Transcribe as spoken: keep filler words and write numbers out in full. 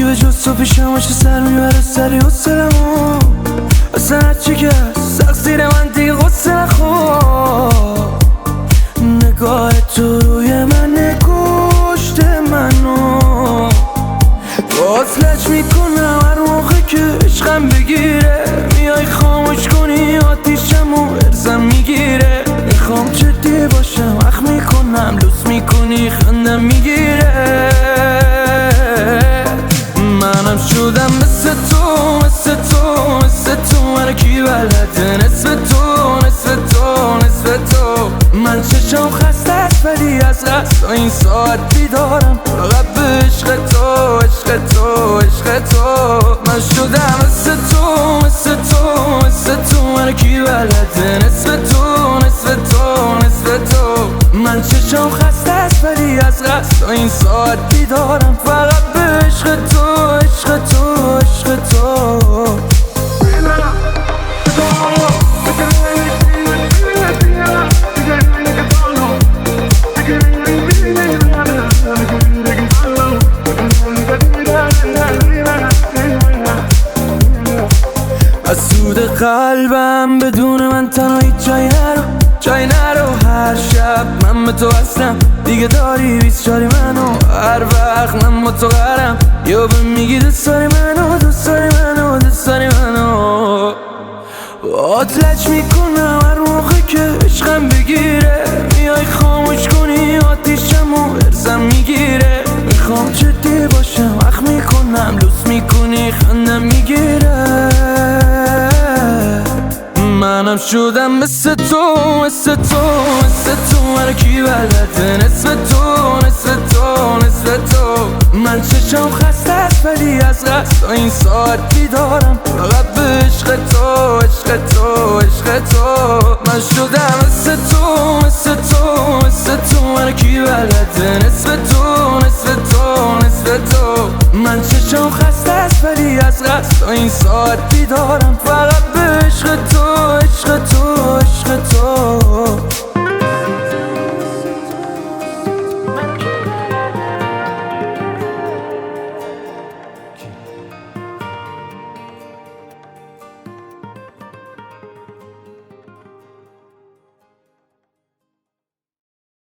به جز تو پیشم باشه سر میبره سری حسلمو اصلا هرچی که سخت زیر من دیگه غصه نخور نگاه تو روی من نگشت منو باز میکنم هر موقع که عشقم بگیره میای خاموش کنی آتیشمو ارزم میگیره میخوام جدی باشم اخ میکنم لوس میکنی خندم میگیره منم شدم مثل تو مثل تو مثل تو هر کی بلده نصف تو نصف تو نصف تو من چشم خسته است ولی از قصد این ساعت بیدارم فقط به عشق تو عشق تو عشق تو من شدم مثل تو مثل تو مثل تو هر کی بلده نصف تو نصف تو نصف تو من چشم خسته است ولی از قصد این ساعت بیدارم فقط به عشق تو عشق تو عشق تو از سود قلبم بدون من تنها هیچ جایی نرو جایی نرو هر شب من به تو هستم دیگه داری بیست چاری منو هر وقت من با تو قرم یا به میگی دوست داری منو دوست داری منو دوست داری منو آتلج میکنم هر موقع که عشقم بگیره میای خاموش کنی آتیشمو ارزم میگیره میخوام جدی باشم اخ میکنم لوس میکنی خندم میگیره منم شدم مثل تو مثل تو مثل تو هر کی بلده نصف تو نصف تو نصف تو من چشم خسته است ولی از قصد این ساعت بیدارم فقط به عشق تو عشق تو عشق تو من شدم مثل تو مثل تو مثل تو هر کی بلده نصف تو نصف تو نصف تو من چشم خسته است ولی از قصد این ساعت بیدارم فقط